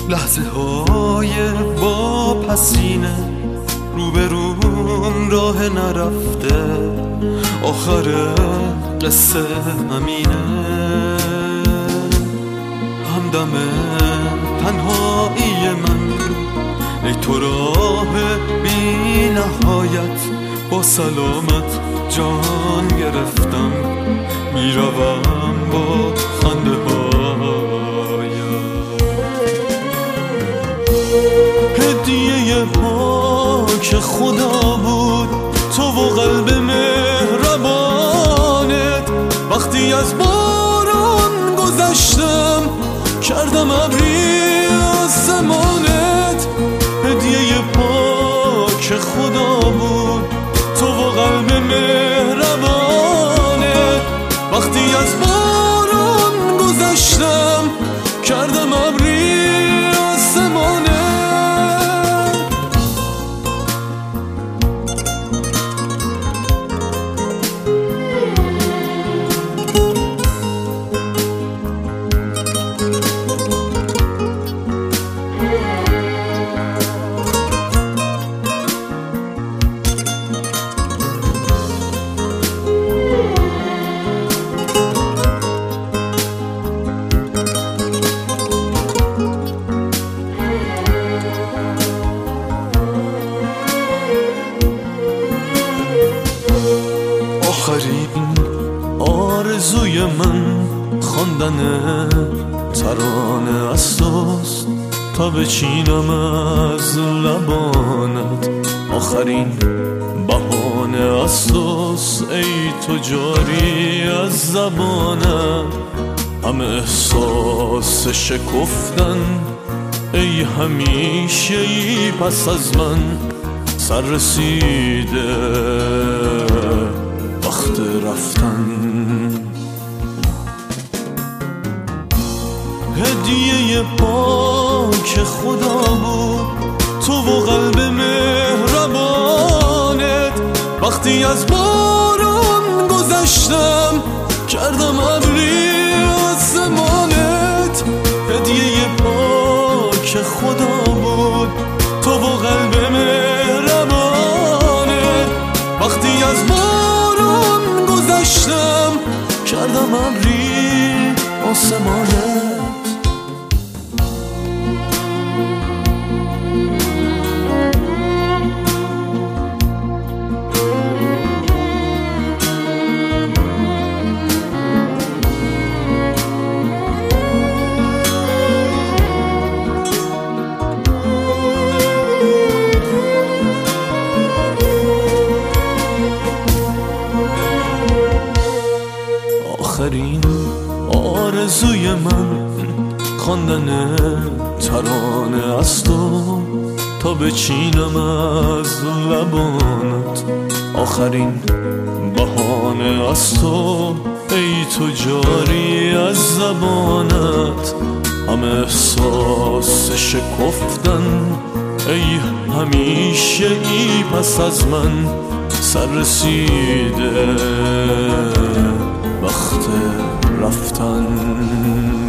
لحظه های واپسینه، روبروم راه نرفته، آخر قصه همینه. همدم تنهایی من، ای تو راه بی نهایت، با سلامت جان گرفتم، میروم با خنده هایم. هدیه پاک خدا بود تو و قلب مهربانت، وقتی از باران گذشتم کردم ابری آسمانت. هدیه پاک خدا بود تو و قلب مهربانت، وقتی از باران گذشتم کردم ابری آسمانت. آخرین آرزوی من خواندن ترانه از توست تا بچینم از لبانت. آخرین بهانه از توست ای تو جاری از زبانت. همه احساس شکفتن ای همیشه ای پس از من، سر رسیده وقت رفتن. هدیه پاک خدا بود تو و قلب مهربانت، وقتی از باران گذشتم کردم ابری آسمانت. هدیه پاک خدا بود تو و قلب مهربانت، وقتی از باران گذشتم کردم ابری آسمانت. آخرین آرزوی من خواندن ترانه از تو تا بچینم از لبانت. آخرین بهانه از تو ای تو جاری از زبانت. همه احساس شکفتن ای همیشه ای پس از من، سر رسیده وقت رفتن.